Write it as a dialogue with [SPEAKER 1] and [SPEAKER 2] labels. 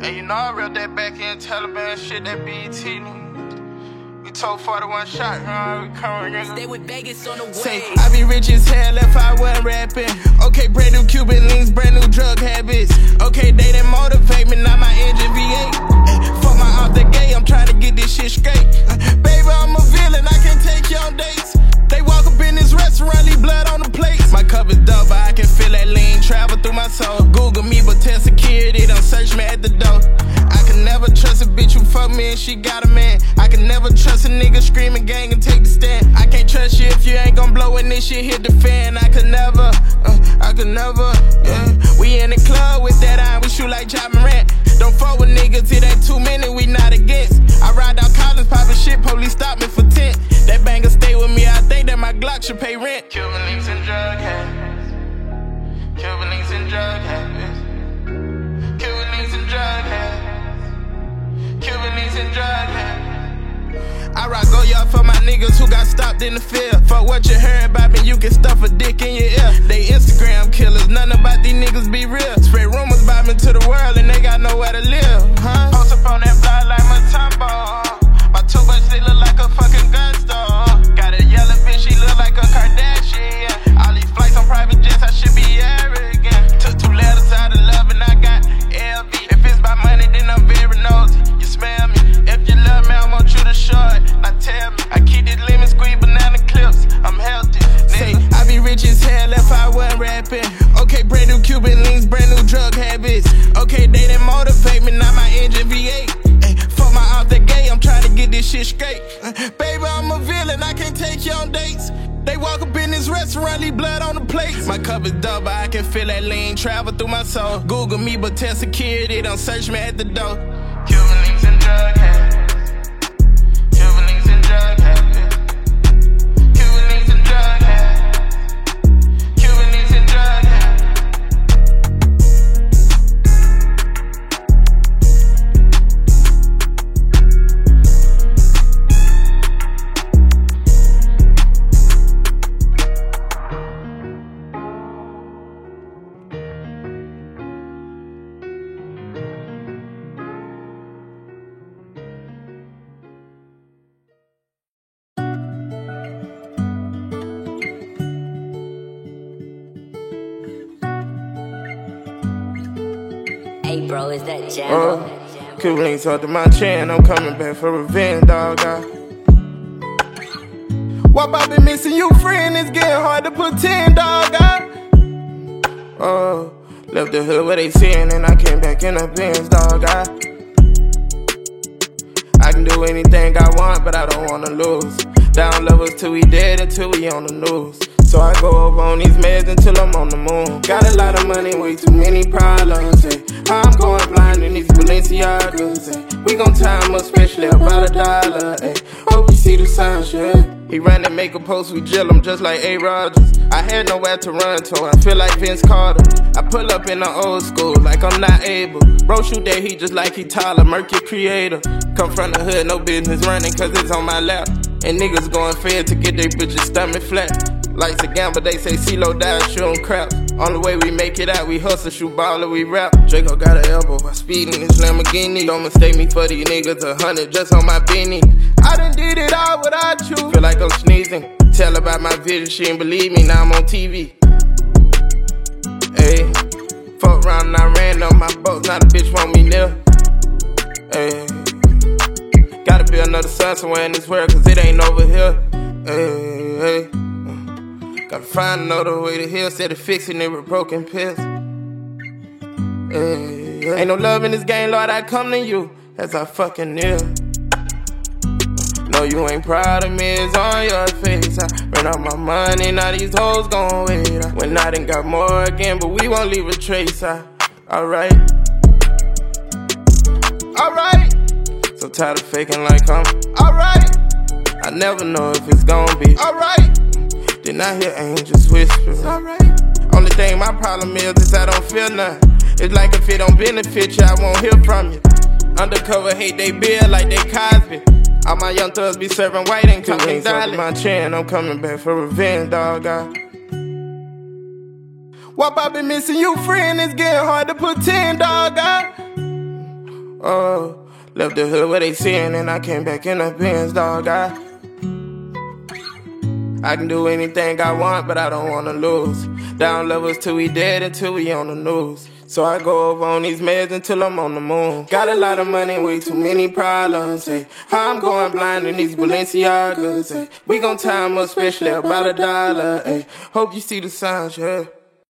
[SPEAKER 1] And you know I read that back in Taliban shit, that BET nigga. We told 41 shot, we coming, nigga.
[SPEAKER 2] Stay with Vegas on the way.
[SPEAKER 1] Say, I be rich as hell if I wasn't rapping. Okay, brand new Cuban links, brand new drug habits. Okay, they didn't motivate me, not my engine V8. Fuck my out the gate, I'm trying to get this shit straight. Baby, I'm a villain, I can't take you on dates. They walk up in this restaurant, leave blood on the plates. My cup is double, I can feel that lean travel through my soul. Google me, but tell security, don't search me at the door. I can never trust a bitch who fuck me and she got a man. I can never trust a nigga screaming gang and take the stand. I can't trust you if you ain't gon' blow when this shit hit the fan. I could never, yeah. We in the club with that iron, we shoot like Ja Morant. Don't fuck with niggas, it ain't too many, we not against. I ride out college, poppin' shit, police stop me for 10. That banger stay with me, I think that my Glock should pay rent. Cuban links and drug habits. Cuban links and drug habits. Cuban links and drug habits. Cuban links and drug habits. I rock Goyard for my niggas who got stopped in the field. Fuck what you heard about me, you can stuff a dick in your ear. They Instagram killers, none about these niggas be real. Spread rumors about me to the world and they got nowhere to live, huh? Post up on that block like Matumbo. My two-bucks, they look like a fucking gun store. Got a yellow bitch, she look like a Kardashian. All these flights on private jets, I should be arrogant. Took 2 letters out of love and I got LV. If it's by money, then I'm very nosy. You smell me. If you love me, I want you to show it. Now tell me, I keep this lemon squeeze banana clips. I'm healthy. Say, I be rich as hell if I wasn't rapping. Okay, brand new Cuban links, brand new drug habits. Okay, they didn't motivate me, not my engine V8. Fuck my out the gate, I'm trying to get this shit straight. Baby, I'm a villain, I can't take you on dates. They walk up in this restaurant, leave blood on the plates. My cup is double, I can feel that lean travel through my soul. Google me, but tell security, don't search me at the door. Cuban links and drug habits. Cuban links and drug habits. Cuban links and drug habits. Cuban links and drug habits.
[SPEAKER 2] Hey, bro, is that Jambo?
[SPEAKER 1] Cuban links under my chin, I'm coming back for revenge, dog. Why I been missing you, friend? It's getting hard to put 10, dog. Left the hood where they seeing, and I came back in the Benz, dog. I can do anything I want, but I don't wanna lose. Down levels till we dead, until we on the news. So I go over on these meds until I'm on the moon. Got a lot of money, way too many problems. Ay. I'm going blind in these Balenciagas. Ay. We gon' time up, especially about $1. Ay. Hope you see the signs, yeah. He ran and make a post, we drill him just like A. Rodgers. I had nowhere to run to, I feel like Vince Carter. I pull up in the old school like I'm not able. Bro shoot that heat just like he Tyler, Murky creator. Come from the hood, no business running cause it's on my lap. And niggas going fed to get they bitches stomach flat. Life's a gamble, they say CeeLo died shooting crap. Only way we make it out, we hustle, shoot baller, we rap. Draco got an elbow, I speed in this Lamborghini. Don't mistake me for these niggas, 100 just on my beanie. I done did it all without you. Feel like I'm sneezing. Tell about my vision, she ain't believe me, now I'm on TV. Ayy, fuck around and I ran on my boats, now the bitch want me near. Ayy, gotta be another sun somewhere in this world, cause it ain't over here. Ayy, gotta find another way to heal, instead of fixing it with broken pills. Ain't no love in this game, Lord, I come to you as I fucking kneel. No, you ain't proud of me, it's on your face. I ran out my money, now these hoes gon' wait. When I done got more again, but we won't leave a trace. Alright. So tired of faking like I'm alright. I never know if it's gon' be alright. Then I hear angels whisper, it's alright. Only thing my problem is I don't feel nothing. It's like if it don't benefit you, I won't hear from you. Undercover hate they bill like they Cosby. All my young thugs be serving white and coming down my chin. I'm coming back for revenge, dog. Why I been missing you, friend? It's getting hard to put 10, dog. Oh, left the hood where they seeing, and I came back in the Benz, dog. I can do anything I want, but I don't wanna lose. Down levels till we dead, until we on the news. So I go over on these meds until I'm on the moon. Got a lot of money, way too many problems. Hey, how I'm going blind in these Balenciagas. Hey, we gon' time up, especially about $1. Hey, hope you see the signs, yeah.